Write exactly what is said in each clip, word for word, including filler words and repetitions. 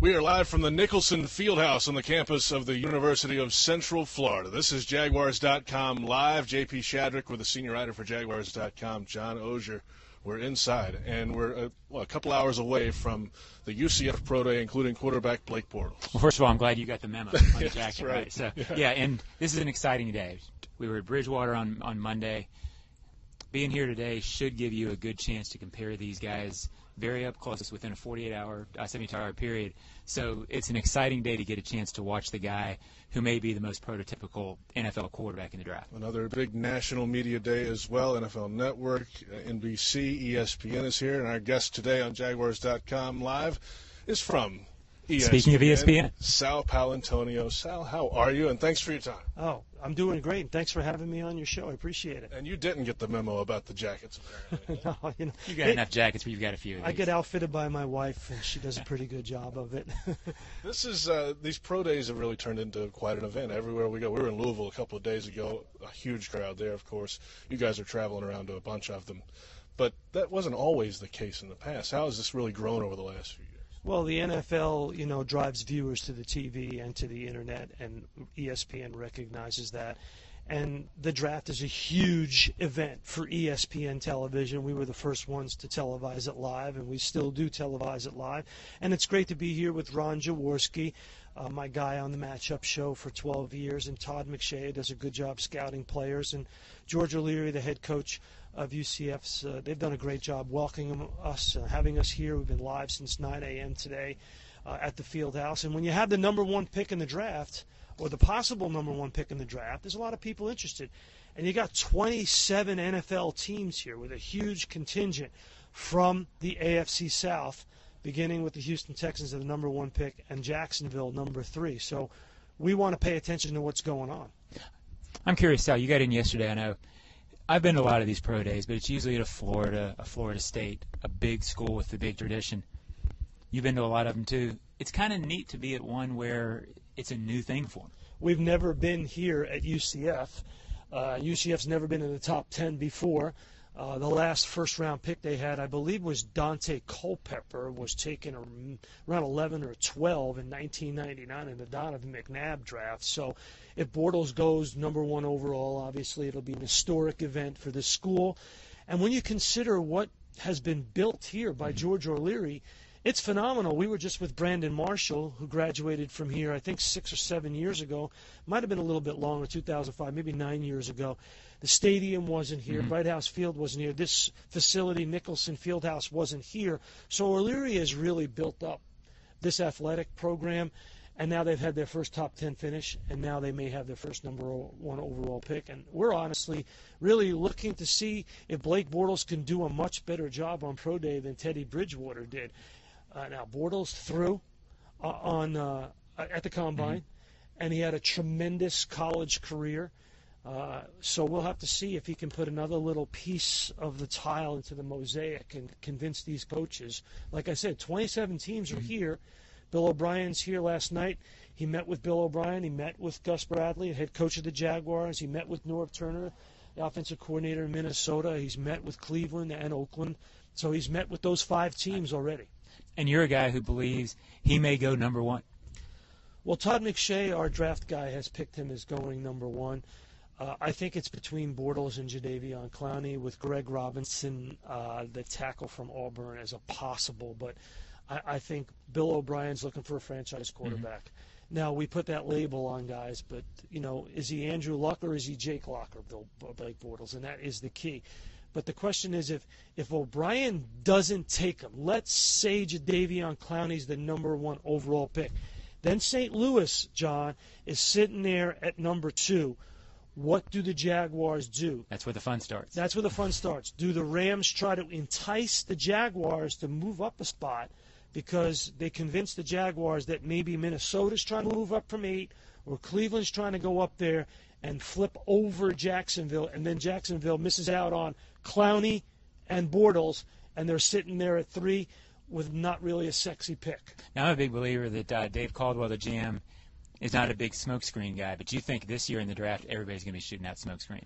We are live from the Nicholson Fieldhouse on the campus of the University of Central Florida. This is Jaguars dot com live. J P Shadrick with the senior writer for Jaguars dot com, John Oehser. We're inside, and we're a, well, a couple hours away from the U C F Pro Day, including quarterback Blake Bortles. Well, first of all, I'm glad you got the memo on the Yes, jacket. right. right? So, yeah. yeah, and this is an exciting day. We were at Bridgewater on, on Monday. Being here today should give you a good chance to compare these guys very up close within a forty-eight hour, uh, seventy-two hour period. So it's an exciting day to get a chance to watch the guy who may be the most prototypical N F L quarterback in the draft. Another big national media day as well. N F L Network, N B C, E S P N is here, and our guest today on Jaguars dot com live is from E S P N. Speaking of E S P N. Sal Paolantonio. Sal, how are you? And thanks for your time. Oh, I'm doing great. Thanks for having me on your show. I appreciate it. And you didn't get the memo about the jackets, apparently. no, you know, You got it, enough jackets, but you've got a few of these. I get outfitted by my wife, and she does a pretty good job of it. This is uh, these pro days have really turned into quite an event everywhere we go. We were in Louisville a couple of days ago, a huge crowd there, of course. You guys are traveling around to a bunch of them. But that wasn't always the case in the past. How has this really grown over the last few years? Well, the N F L, you know, drives viewers to the T V and to the Internet, and E S P N recognizes that. And the draft is a huge event for E S P N television. We were the first ones to televise it live, and we still do televise it live. And it's great to be here with Ron Jaworski, uh, my guy on the Matchup Show for twelve years, and Todd McShay does a good job scouting players, and George O'Leary, the head coach of U C F's. Uh, they've done a great job welcoming us, uh, having us here. We've been live since nine a.m. today uh, at the Fieldhouse. And when you have the number one pick in the draft, or the possible number one pick in the draft, there's a lot of people interested. And you got twenty-seven N F L teams here with a huge contingent from the A F C South, beginning with the Houston Texans at the number one pick and Jacksonville number three. So we want to pay attention to what's going on. I'm curious, Sal, you got in yesterday, I know. I've been to a lot of these pro days, but it's usually at a Florida, a Florida State, a big school with a big tradition. You've been to a lot of them, too. It's kind of neat to be at one where it's a new thing for them. We've never been here at U C F. Uh, U C F's never been in the top ten before. Uh, the last first-round pick they had, I believe, was Dante Culpepper, was taken around eleven or twelve in nineteen ninety-nine in the Donovan McNabb draft. So if Bortles goes number one overall, obviously it'll be an historic event for the school. And when you consider what has been built here by George O'Leary, it's phenomenal. We were just with Brandon Marshall, who graduated from here, I think, six or seven years ago. Might have been a little bit longer, two thousand five, maybe nine years ago. The stadium wasn't here. Mm-hmm. Bright House Field wasn't here. This facility, Nicholson Fieldhouse, wasn't here. So O'Leary has really built up this athletic program, and now they've had their first top ten finish, and now they may have their first number one overall pick. And we're honestly really looking to see if Blake Bortles can do a much better job on Pro Day than Teddy Bridgewater did. Uh, now, Bortles threw uh, on uh, at the Combine, mm-hmm. and he had a tremendous college career. Uh, so we'll have to see if he can put another little piece of the tile into the mosaic and convince these coaches. Like I said, twenty-seven teams are here. Bill O'Brien's here last night. He met with Bill O'Brien. He met with Gus Bradley, head coach of the Jaguars. He met with Norv Turner, the offensive coordinator in Minnesota. He's met with Cleveland and Oakland. So he's met with those five teams already. And you're a guy who believes he may go number one. Well, Todd McShay, our draft guy, has picked him as going number one. Uh, I think it's between Bortles and Jadeveon Clowney, with Greg Robinson, uh, the tackle from Auburn, as a possible. But I, I think Bill O'Brien's looking for a franchise quarterback. Mm-hmm. Now, we put that label on guys, but, you know, is he Andrew Luck or is he Jake Locker, Bill Blake Bortles? And that is the key. But the question is, if, if O'Brien doesn't take him, let's say Jadeveon Clowney's the number one overall pick, then Saint Louis, John, is sitting there at number two. What do the Jaguars do? That's where the fun starts. That's where the fun starts. Do the Rams try to entice the Jaguars to move up a spot because they convince the Jaguars that maybe Minnesota's trying to move up from eight or Cleveland's trying to go up there and flip over Jacksonville, and then Jacksonville misses out on Clowney and Bortles, and they're sitting there at three with not really a sexy pick. Now, I'm a big believer that uh, Dave Caldwell, the G M, is not a big smokescreen guy, but you think this year in the draft everybody's going to be shooting out smoke screens?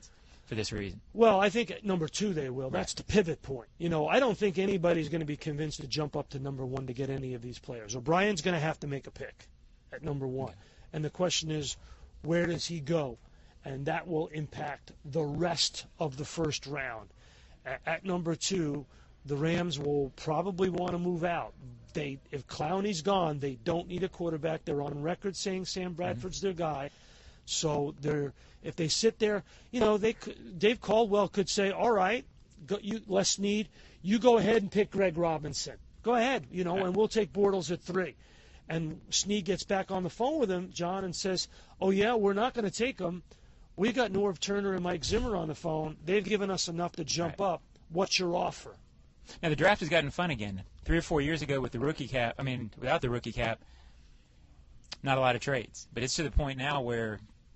for this reason. Well, I think at number two they will. That's the pivot point. You know, I don't think anybody's going to be convinced to jump up to number one to get any of these players. O'Brien's going to have to make a pick at number one. And the question is, where does he go? And that will impact the rest of the first round. At, at number two, the Rams will probably want to move out. They, if Clowney's gone, they don't need a quarterback. They're on record saying Sam Bradford's mm-hmm. their guy. So they're if they sit there, you know, they could, Dave Caldwell could say, all right, go, you, Les Snead, you go ahead and pick Greg Robinson. Go ahead, you know, and we'll take Bortles at three. And Snead gets back on the phone with him, John, and says, oh, yeah, we're not going to take him. We got Norv Turner and Mike Zimmer on the phone. They've given us enough to jump right. up. What's your offer? Now, the draft has gotten fun again. Three or four years ago with the rookie cap, I mean, without the rookie cap, not a lot of trades. But it's to the point now where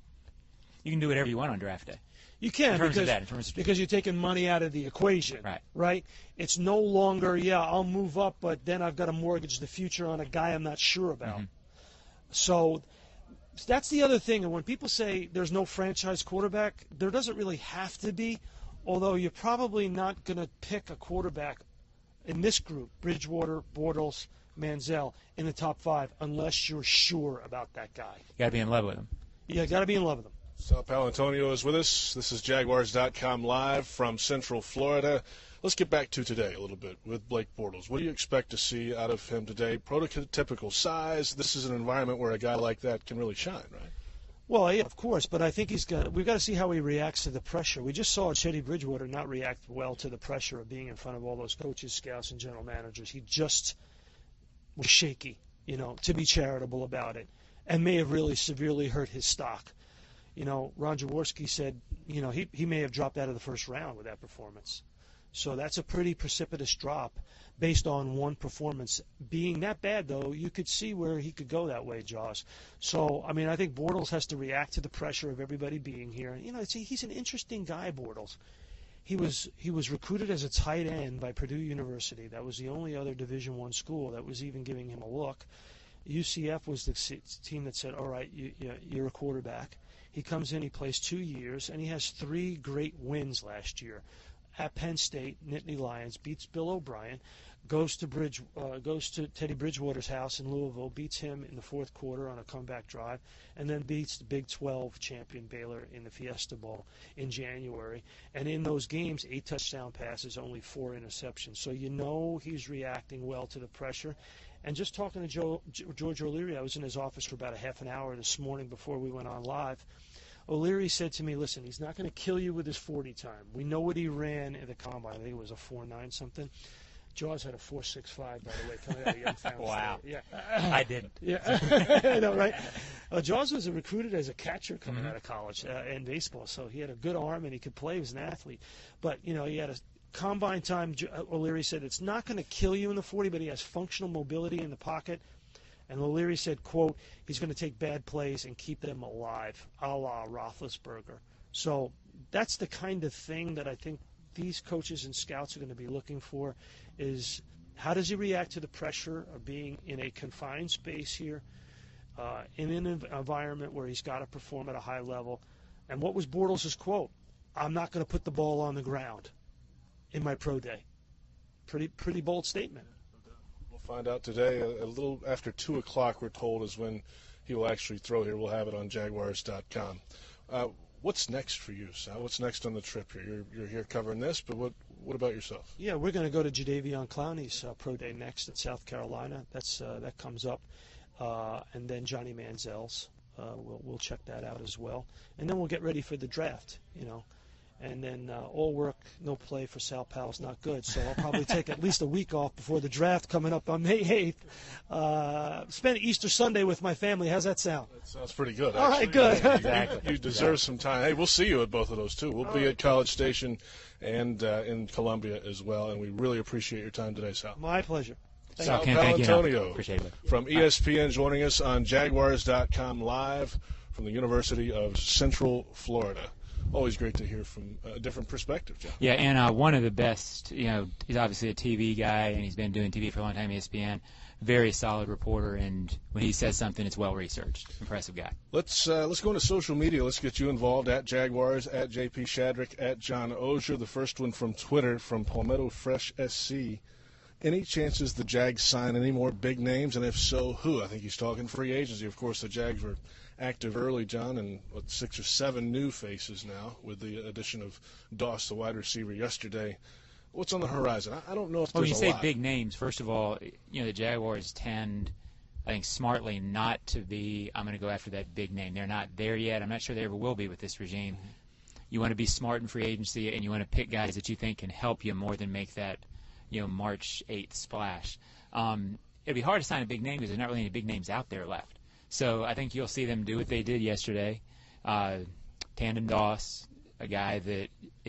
you can do whatever you want on draft day. You can in terms because, of that, in terms of because you're taking money out of the equation. Right. Right? It's no longer, yeah, I'll move up, but then I've got to mortgage the future on a guy I'm not sure about. Mm-hmm. So that's the other thing. And when people say there's no franchise quarterback, there doesn't really have to be, although you're probably not going to pick a quarterback in this group, Bridgewater, Bortles, Manziel, in the top five, unless you're sure about that guy. You got to be in love with him. Yeah, you got to be in love with him. Sal Paolantonio is with us. This is Jaguars dot com live from Central Florida. Let's get back to today a little bit with Blake Bortles. What do you expect to see out of him today? Prototypical size. This is an environment where a guy like that can really shine, right? Well, yeah, of course, but I think he's got. We've got to see how he reacts to the pressure. We just saw Teddy Bridgewater not react well to the pressure of being in front of all those coaches, scouts, and general managers. He just was shaky, you know, to be charitable about it, and may have really severely hurt his stock. You know, Ron Jaworski said, you know, he, he may have dropped out of the first round with that performance. So that's a pretty precipitous drop based on one performance. Being that bad, though, you could see where he could go that way, Jaws. So, I mean, I think Bortles has to react to the pressure of everybody being here. You know, it's, he's an interesting guy, Bortles. He was he was recruited as a tight end by Purdue University. That was the only other Division I school that was even giving him a look. U C F was the team that said, all right, you, you, you're a quarterback. He comes in, he plays two years, and he has three great wins last year. At Penn State, Nittany Lions beats Bill O'Brien, goes to Bridge, uh, goes to Teddy Bridgewater's house in Louisville, beats him in the fourth quarter on a comeback drive, and then beats the Big twelve champion Baylor in the Fiesta Bowl in January. And in those games, eight touchdown passes, only four interceptions. So you know he's reacting well to the pressure. And just talking to Joe, George O'Leary, I was in his office for about a half an hour this morning before we went on live. O'Leary said to me, listen, he's not going to kill you with his forty time. We know what he ran in the combine. I think it was a four nine something. Jaws had a four six five, by the way, coming out of Youngstown. Wow. Yeah. I didn't. Yeah. I know, right? Uh, Jaws was recruited as a catcher coming mm-hmm. out of college uh, in baseball, so he had a good arm and he could play. He was an athlete. But, you know, he had a combine time. O'Leary said it's not going to kill you in the forty, but he has functional mobility in the pocket. And O'Leary said, quote, he's going to take bad plays and keep them alive, a la Roethlisberger. So that's the kind of thing that I think these coaches and scouts are going to be looking for is how does he react to the pressure of being in a confined space here, uh, in an environment where he's got to perform at a high level. And what was Bortles' quote? I'm not going to put the ball on the ground in my pro day. Pretty, pretty bold statement. Find out today a, a little after two o'clock. We're told is when he will actually throw here. We'll have it on Jaguars dot com. Uh, what's next for you, Sal? What's next on the trip here? You're you're here covering this, but what what about yourself? Yeah, we're going to go to Jadeveon Clowney's uh, pro day next in South Carolina. That's uh, that comes up, uh, and then Johnny Manziel's. Uh, we'll we'll check that out as well, and then we'll get ready for the draft. You know. And then uh, all work, no play for Sal Powell is not good. So I'll probably take at least a week off before the draft coming up on May eighth. Uh, spend Easter Sunday with my family. How's that sound? That sounds pretty good. All actually. right, good. You, Exactly. you, you deserve some time. Hey, we'll see you at both of those, too. We'll all be right. At College Station and uh, in Columbia as well. And we really appreciate your time today, Sal. My pleasure. Thank Sal you. Paolantonio Appreciate it. from E S P N joining us on Jaguars dot com live from the University of Central Florida. Always great to hear from a different perspective, John. Yeah, and uh, one of the best, you know, he's obviously a T V guy, and he's been doing T V for a long time, E S P N. very solid reporter, and when he says something, it's well researched. Impressive guy. Let's uh, let's go into social media. Let's get you involved at Jaguars, at J P Shadrick, at John Oehser. The first one from Twitter from Palmetto Fresh S C. Any chances the Jags sign any more big names, and if so, who? I think he's talking free agency. Of course, the Jags were active early, John, and what, six or seven new faces now with the addition of Doss, the wide receiver, yesterday. What's on the horizon? I, I don't know if well, there's when you a say lot. big names, first of all, you know, the Jaguars tend, I think, smartly not to be, I'm going to go after that big name. They're not there yet. I'm not sure they ever will be with this regime. Mm-hmm. You want to be smart in free agency, and you want to pick guys that you think can help you more than make that, you know, March eighth splash. Um, it'd be hard to sign a big name because there's not really any big names out there left. So I think you'll see them do what they did yesterday. Uh, Tandon Doss, a guy that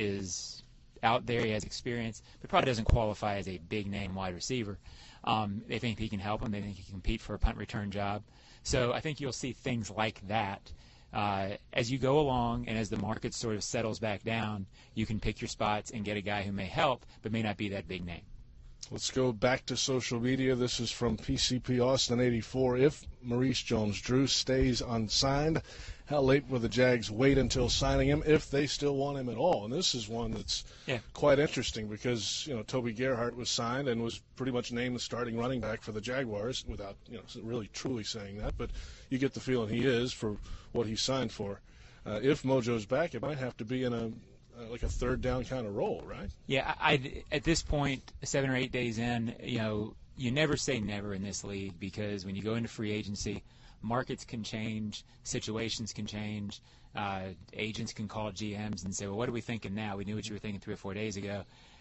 is out there, he has experience, but probably doesn't qualify as a big-name wide receiver. Um, they think he can help them. They think he can compete for a punt return job. So I think you'll see things like that. Uh, as you go along and as the market sort of settles back down, you can pick your spots and get a guy who may help but may not be that big name. Let's go back to social media. This is from P C P Austin eighty-four. If Maurice Jones-Drew stays unsigned, how late will the Jags wait until signing him if they still want him at all? And this is one that's yeah. quite interesting because, you know, Toby Gerhart was signed and was pretty much named the starting running back for the Jaguars without, you know, really truly saying that. But you get the feeling he is for what he signed for. Uh, if Mojo's back, it might have to be in a Uh, like a third down kind of role, right? Yeah, I, I'd, at this point, seven or eight days in, you know, you never say never in this league because when you go into free agency, markets can change, situations can change, uh, agents can call G Ms and say, well, what are we thinking now? We knew what you were thinking three or four days ago.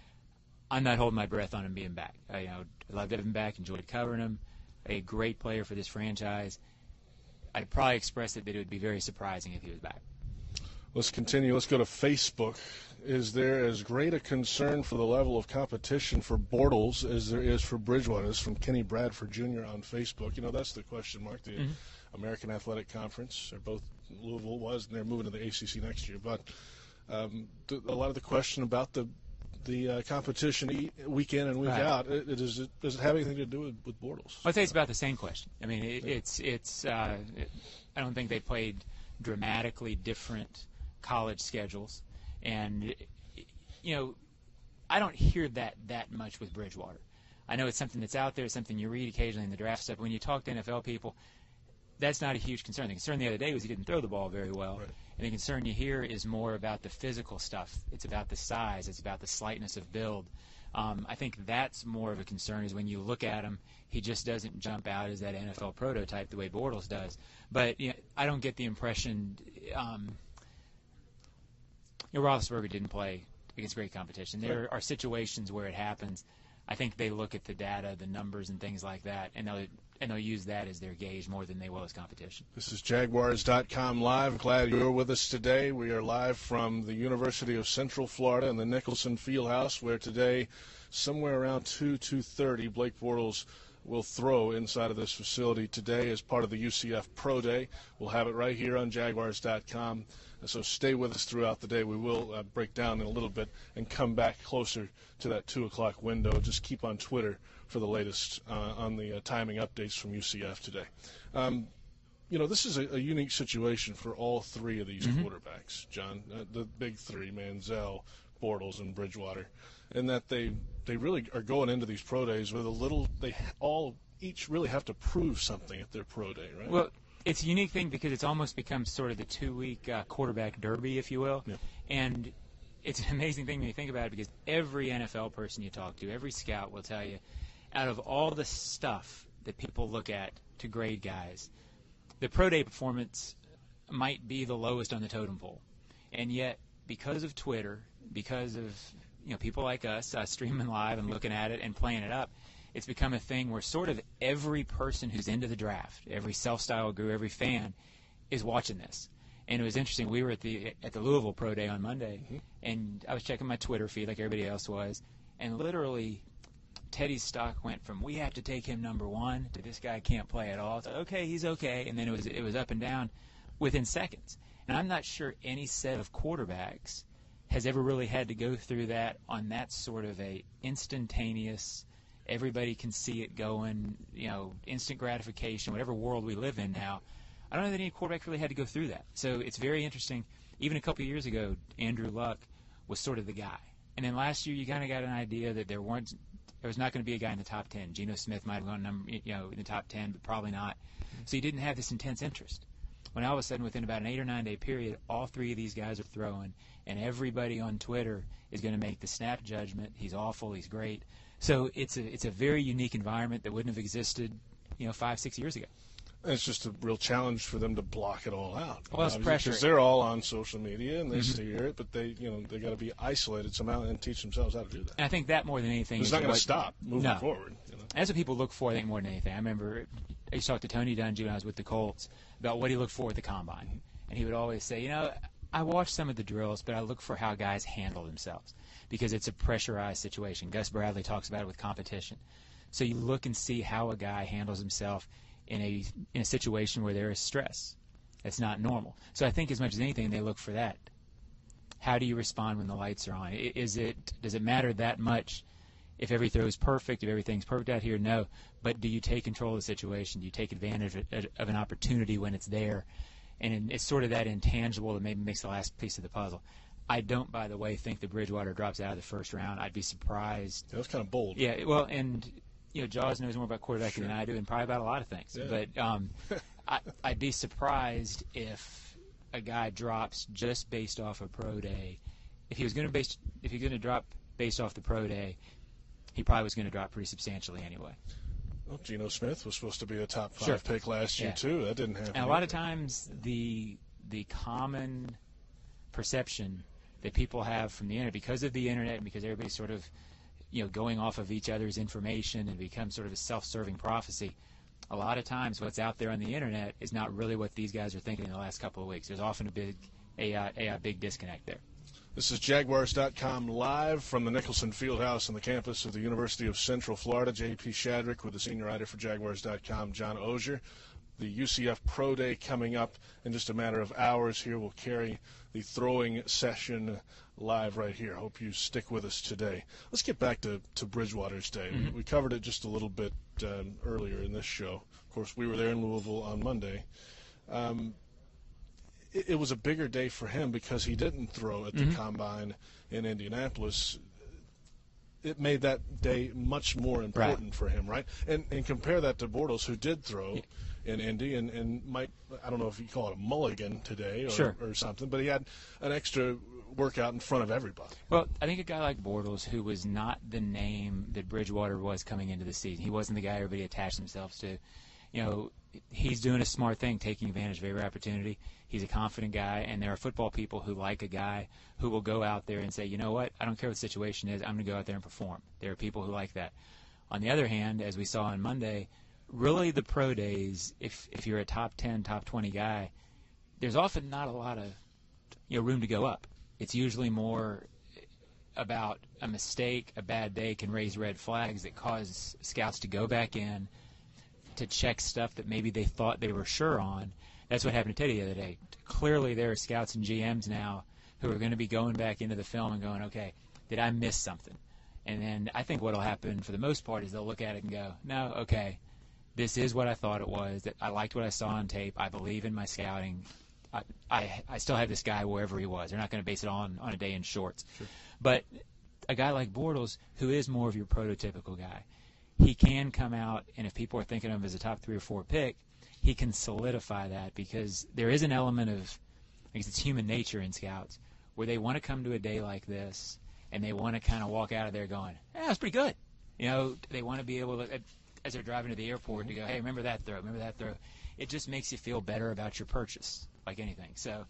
I'm not holding my breath on him being back. I, you know, I loved having him back, enjoyed covering him, a great player for this franchise. I'd probably express it that it would be very surprising if he was back. Let's continue. Let's go to Facebook. Is there as great a concern for the level of competition for Bortles as there is for Bridgewater? This is from Kenny Bradford Junior on Facebook. You know, that's the question mark. The mm-hmm. American Athletic Conference, they're both Louisville was, and they're moving to the A C C next year. But um, th- a lot of the question about the the uh, competition e- week in and week right. out, it, it is, it, does it have anything to do with, with Bortles? I'd say it's about the same question. I mean, it, it's it's. Uh, it, I don't think they played dramatically different college schedules, and you know, I don't hear that that much with Bridgewater. I know it's something that's out there, something you read occasionally in the draft stuff. When you talk to N F L people, that's not a huge concern. The concern the other day was he didn't throw the ball very well, right. and the concern you hear is more about the physical stuff. It's about the size. It's about the slightness of build. Um, I think that's more of a concern is when you look at him, he just doesn't jump out as that N F L prototype the way Bortles does. But you know, I don't get the impression. Um, You know, Roethlisberger didn't play against great competition. There are situations where it happens. I think they look at the data, the numbers, and things like that, and they'll and they'll use that as their gauge more than they will as competition. This is Jaguars dot com live. Glad you're with us today. We are live from the University of Central Florida in the Nicholson Fieldhouse, where today, somewhere around two, two thirty, Blake Bortles will throw inside of this facility today as part of the U C F Pro Day. We'll have it right here on Jaguars dot com. So stay with us throughout the day. We will uh, break down in a little bit and come back closer to that two o'clock window. Just keep on Twitter for the latest uh, on the uh, timing updates from U C F today. Um, you know, this is a, a unique situation for all three of these mm-hmm. quarterbacks, John, uh, the big three, Manziel, Bortles, and Bridgewater, in that they they really are going into these pro days with a little – they all each really have to prove something at their pro day, right? Well, it's a unique thing because it's almost become sort of the two-week uh, quarterback derby, if you will. Yeah. And it's an amazing thing when you think about it because every N F L person you talk to, every scout will tell you, out of all the stuff that people look at to grade guys, the pro day performance might be the lowest on the totem pole. And yet, because of Twitter, because of you know people like us uh, streaming live and looking at it and playing it up, it's become a thing where sort of every person who's into the draft, every self-styled guru, every fan, is watching this. And it was interesting. We were at the at the Louisville Pro Day on Monday, mm-hmm. and I was checking my Twitter feed like everybody else was, and literally Teddy's stock went from we have to take him number one to this guy can't play at all. It's like, okay, he's okay, and then it was it was up and down within seconds. And I'm not sure any set of quarterbacks has ever really had to go through that on that sort of a instantaneous everybody can see it going, you know, instant gratification, whatever world we live in now. I don't know that any quarterback really had to go through that. So it's very interesting. Even a couple of years ago, Andrew Luck was sort of the guy. And then last year, you kind of got an idea that there weren't, there was not going to be a guy in the top ten. Geno Smith might have gone number, you know, in the top ten, but probably not. So you didn't have this intense interest. When all of a sudden, within about an eight or nine day period, all three of these guys are throwing, and everybody on Twitter is going to make the snap judgment. He's awful. He's great. So it's a it's a very unique environment that wouldn't have existed, you know, five six years ago. And it's just a real challenge for them to block it all out. Well, it's pressure because they're all on social media and they mm-hmm. hear it, but they you know they got to be isolated somehow and teach themselves how to do that. And I think that more than anything, it's is not going to what, stop moving no. forward. You know? That's what people look for, I think, more than anything. I remember I used to talk to Tony Dungy when I was with the Colts about what he looked for at the combine, and he would always say, you know, I watch some of the drills, but I look for how guys handle themselves because it's a pressurized situation. Gus Bradley talks about it with competition. So you look and see how a guy handles himself in a in a situation where there is stress. That's not normal. So I think as much as anything, they look for that. How do you respond when the lights are on? Is it does it matter that much if every throw is perfect, if everything's perfect out here? No. But do you take control of the situation? Do you take advantage of an opportunity when it's there? And it's sort of that intangible that maybe makes the last piece of the puzzle. I don't, by the way, think that Bridgewater drops out of the first round. I'd be surprised. That was kind of bold. Yeah, well, and you know, Jaws knows more about quarterbacking sure. than I do, and probably about a lot of things. Yeah. But um, I, I'd be surprised if a guy drops just based off a pro day. If he was going to base, if he's going to drop based off the pro day, he probably was going to drop pretty substantially anyway. Well, Geno Smith was supposed to be a top five Sure. pick last year Yeah. too. That didn't happen. And a lot of times, the the common perception that people have from the internet, because of the internet, and because everybody's sort of, you know, going off of each other's information and become sort of a self-serving prophecy, a lot of times what's out there on the internet is not really what these guys are thinking in the last couple of weeks. There's often a big a, uh, a, a big disconnect there. This is Jaguars dot com live from the Nicholson Fieldhouse on the campus of the University of Central Florida. J P Shadrick with the senior writer for Jaguars dot com, John Oehser. The U C F Pro Day coming up in just a matter of hours here. We'll carry the throwing session live right here. Hope you stick with us today. Let's get back to, to Bridgewater's day. Mm-hmm. We covered it just a little bit um, earlier in this show. Of course, we were there in Louisville on Monday. Um, it, it was a bigger day for him because he didn't throw at the mm-hmm. Combine in Indianapolis. It made that day much more important right. for him, right? And and compare that to Bortles, who did throw yeah. in Indy and, and might, I don't know if you call it a mulligan today or, sure. or something, but he had an extra workout in front of everybody. Well, I think a guy like Bortles, who was not the name that Bridgewater was coming into the season, he wasn't the guy everybody attached themselves to. You know, he's doing a smart thing, taking advantage of every opportunity. He's a confident guy, and there are football people who like a guy who will go out there and say, you know what, I don't care what the situation is, I'm going to go out there and perform. There are people who like that. On the other hand, as we saw on Monday, really the pro days, if if you're a top ten, top twenty guy, there's often not a lot of you know room to go up. It's usually more about a mistake, a bad day can raise red flags that cause scouts to go back in to check stuff that maybe they thought they were sure on. That's what happened to Teddy the other day. Clearly there are scouts and G Ms now who are going to be going back into the film and going, okay, did I miss something? And then I think what will happen for the most part is they'll look at it and go, no, okay, this is what I thought it was. That I liked what I saw on tape. I believe in my scouting. I, I, I still have this guy wherever he was. They're not going to base it on, on a day in shorts. Sure. But a guy like Bortles, who is more of your prototypical guy, he can come out, and if people are thinking of him as a top three or four pick, he can solidify that because there is an element of, I guess it's human nature in scouts, where they want to come to a day like this, and they want to kind of walk out of there going, yeah, that's pretty good. You know, they want to be able to, as they're driving to the airport, to go, hey, remember that throw, remember that throw. It just makes you feel better about your purchase, like anything. So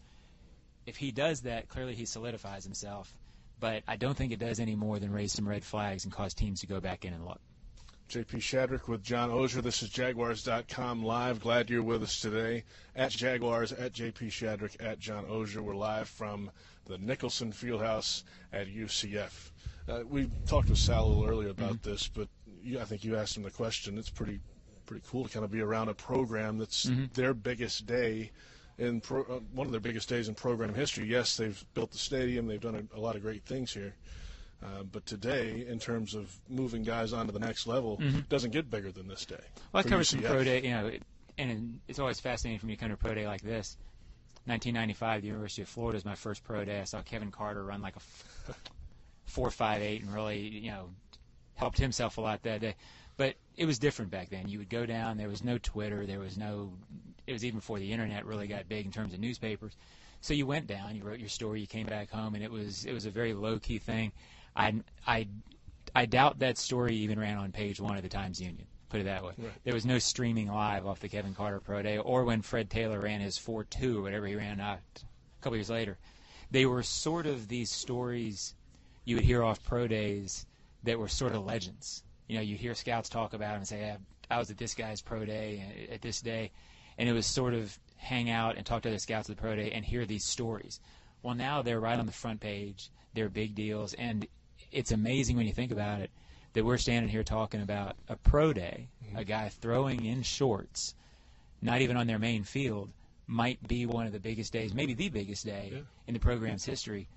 if he does that, clearly he solidifies himself. But I don't think it does any more than raise some red flags and cause teams to go back in and look. J P Shadrick with John Oehser. This is Jaguars dot com live. Glad you're with us today. At Jaguars, at J P Shadrick, at John Oehser. We're live from the Nicholson Fieldhouse at U C F. Uh, we talked with Sal a little earlier about mm-hmm. this, but you, I think you asked him the question. It's pretty pretty cool to kind of be around a program that's mm-hmm. their biggest day, in pro, uh, one of their biggest days in program history. Yes, they've built the stadium. They've done a, a lot of great things here. Uh, but today, in terms of moving guys on to the next level, mm-hmm. doesn't get bigger than this day. Well, I covered some pro day, you know, it, and it's always fascinating for me to come to a pro day like this. nineteen ninety-five, the University of Florida is my first pro day. I saw Kevin Carter run like a four five eight and really, you know, helped himself a lot that day. But it was different back then. You would go down. There was no Twitter. There was no – it was even before the Internet really got big in terms of newspapers. So you went down. You wrote your story. You came back home, and it was it was a very low-key thing. I, I, I doubt that story even ran on page one of the Times-Union, put it that way. Right. There was no streaming live off the Kevin Carter Pro Day or when Fred Taylor ran his four two or whatever he ran out a couple years later. They were sort of these stories you would hear off pro days that were sort of legends. You know, you hear scouts talk about them and say, yeah, I was at this guy's pro day at this day. And it was sort of hang out and talk to the scouts at the pro day and hear these stories. Well, now they're right on the front page. They're big deals. And it's amazing when you think about it that we're standing here talking about a pro day, mm-hmm. a guy throwing in shorts, not even on their main field, might be one of the biggest days, maybe the biggest day yeah. in the program's history.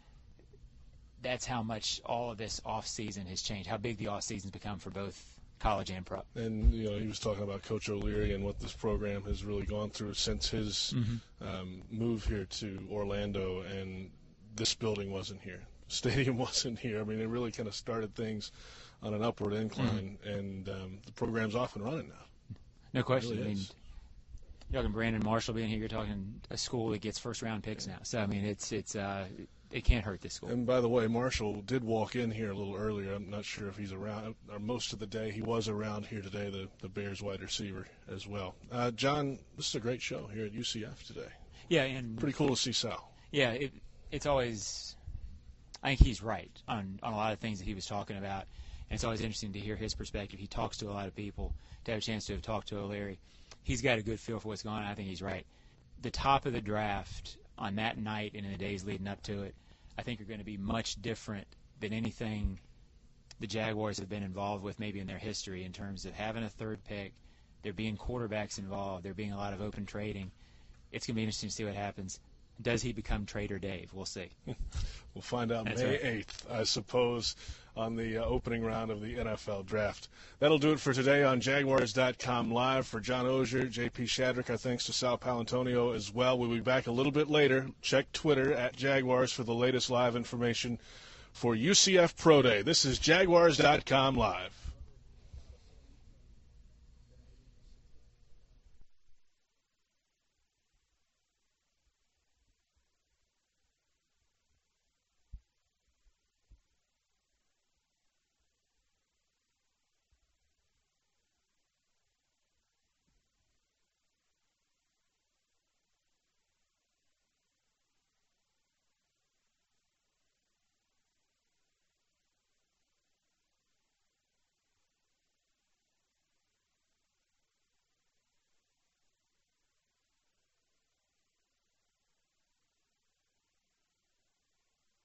That's how much all of this off-season has changed, how big the off-season's become for both college and pro. And, you know, he was talking about Coach O'Leary and what this program has really gone through since his mm-hmm. um, move here to Orlando, and this building wasn't here. The stadium wasn't here. I mean, it really kind of started things on an upward incline, mm-hmm. and um, the program's off and running now. No question. Really I mean, is. you're talking Brandon Marshall being here. You're talking a school that gets first-round picks yeah. now. So, I mean, it's it's uh, – it can't hurt this school. And by the way, Marshall did walk in here a little earlier. I'm not sure if he's around, or most of the day he was around here today, the, the Bears wide receiver as well. Uh, John, this is a great show here at U C F today. Yeah, and pretty cool to see Sal. Yeah, it, it's always – I think he's right on, on a lot of things that he was talking about, and it's always interesting to hear his perspective. He talks to a lot of people, to have a chance to have talked to O'Leary. He's got a good feel for what's going on. I think he's right. The top of the draft – on that night and in the days leading up to it, I think are going to be much different than anything the Jaguars have been involved with maybe in their history in terms of having a third pick, there being quarterbacks involved, there being a lot of open trading. It's going to be interesting to see what happens. Does he become Trader Dave? We'll see. We'll find out That's May right. eighth, I suppose, on the uh, opening round of the N F L Draft. That'll do it for today on Jaguars dot com Live. For John Ogier, J P Shadrick, our thanks to Sal Palantonio as well. We'll be back a little bit later. Check Twitter at Jaguars for the latest live information for U C F Pro Day. This is Jaguars dot com Live.